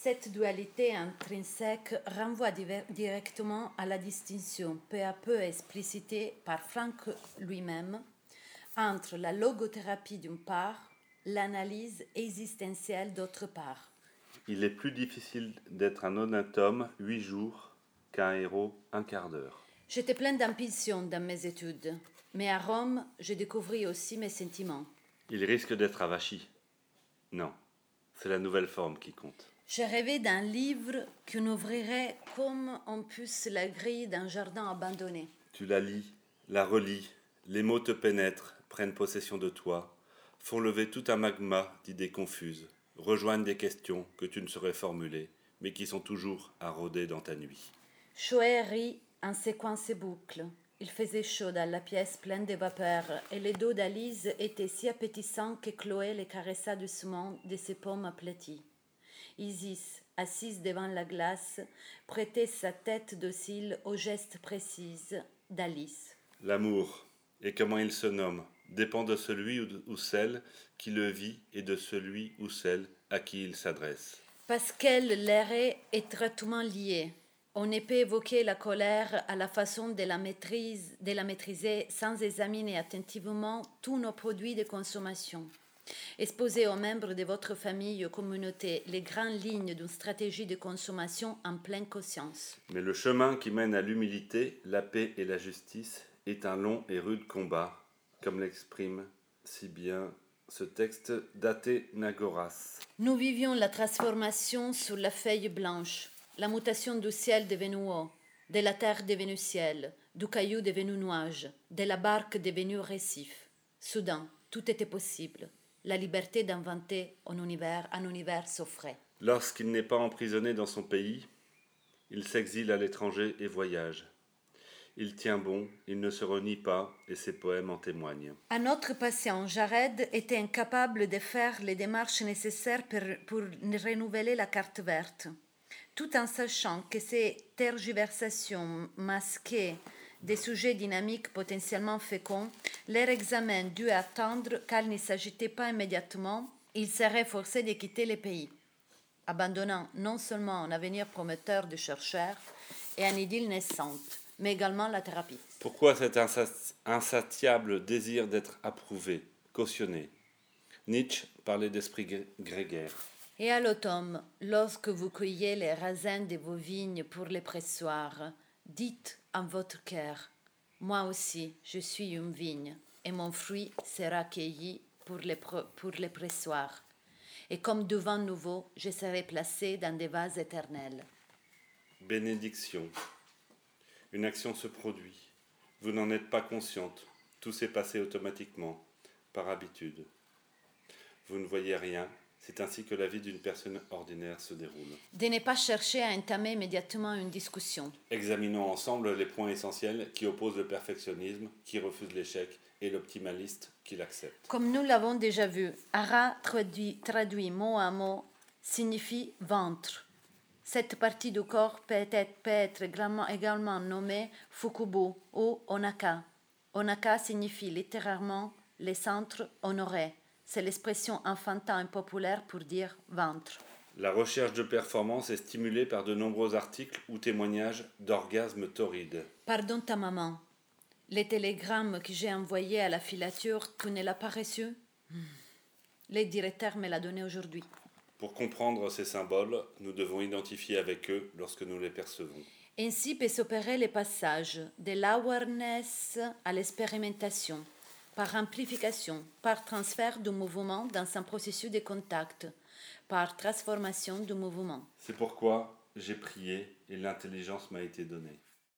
Cette dualité intrinsèque renvoie directement à la distinction peu à peu explicitée par Franck lui-même entre la logothérapie d'une part, l'analyse existentielle d'autre part. Il est plus difficile d'être un honnête homme 8 jours qu'un héros un quart d'heure. J'étais pleine d'ambition dans mes études, mais à Rome, je découvris aussi mes sentiments. Il risque d'être avachi. Non, c'est la nouvelle forme qui compte. J'ai rêvé d'un livre qu'on ouvrirait comme on pousse la grille d'un jardin abandonné. Tu la lis, la relis, les mots te pénètrent, prennent possession de toi, font lever tout un magma d'idées confuses, rejoignent des questions que tu ne saurais formuler, mais qui sont toujours à rôder dans ta nuit. Choé rit en séquant ses boucles. Il faisait chaud dans la pièce pleine de vapeur, et le dos d'Alice était si appétissant que Chloé les caressa doucement de ses paumes aplaties. Isis, assise devant la glace, prêtait sa tête docile aux gestes précis d'Alice. L'amour, et comment il se nomme, dépend de celui ou celle qui le vit et de celui ou celle à qui il s'adresse. Parce qu'elle l'est étroitement liée. On ne peut évoquer la colère à la façon de la maîtriser sans examiner attentivement tous nos produits de consommation. Exposez aux membres de votre famille ou communauté les grandes lignes d'une stratégie de consommation en pleine conscience. Mais le chemin qui mène à l'humilité, la paix et la justice est un long et rude combat, comme l'exprime si bien ce texte d'Athénagoras. Nous vivions la transformation sur la feuille blanche, la mutation du ciel devenu eau, de la terre devenue ciel, du caillou devenu nuage, de la barque devenue récif. Soudain, tout était possible. La liberté d'inventer un univers s'offrait. Lorsqu'il n'est pas emprisonné dans son pays, il s'exile à l'étranger et voyage. Il tient bon, il ne se renie pas, et ses poèmes en témoignent. À notre patient, Jared était incapable de faire les démarches nécessaires pour renouveler la carte verte, tout en sachant que ces tergiversations masquaient des sujets dynamiques potentiellement féconds, leur examen dut attendre car il ne s'agitait pas immédiatement, il serait forcé de quitter le pays, abandonnant non seulement un avenir prometteur de chercheurs et une idylle naissante, mais également la thérapie. Pourquoi cet insatiable désir d'être approuvé, cautionné? Nietzsche parlait d'esprit grégaire. Et à l'automne, lorsque vous cueillez les raisins de vos vignes pour les pressoirs, dites en votre cœur, moi aussi, je suis une vigne, et mon fruit sera cueilli pour les pressoirs. Et comme du vin nouveau, je serai placé dans des vases éternels. Bénédiction. Une action se produit. Vous n'en êtes pas consciente. Tout s'est passé automatiquement, par habitude. Vous ne voyez rien. C'est ainsi que la vie d'une personne ordinaire se déroule. De ne pas chercher à entamer immédiatement une discussion. Examinons ensemble les points essentiels qui opposent le perfectionnisme, qui refuse l'échec, et l'optimaliste qui l'accepte. Comme nous l'avons déjà vu, hara traduit mot à mot signifie ventre. Cette partie du corps peut être également nommée fukubo ou onaka. Onaka signifie littéralement les centres honorés. C'est l'expression enfantine populaire pour dire ventre. La recherche de performance est stimulée par de nombreux articles ou témoignages d'orgasmes torrides. Pardon ta maman. Les télégrammes que j'ai envoyés à la filature, tu ne l'as pas reçu? Le directeur me l'a donné aujourd'hui. Pour comprendre ces symboles, nous devons identifier avec eux lorsque nous les percevons. Ainsi peut s'opérer le passage de l'awareness à l'expérimentation, par amplification, par transfert du mouvement dans un processus de contact, par transformation du mouvement. C'est pourquoi j'ai prié et l'intelligence m'a été donnée.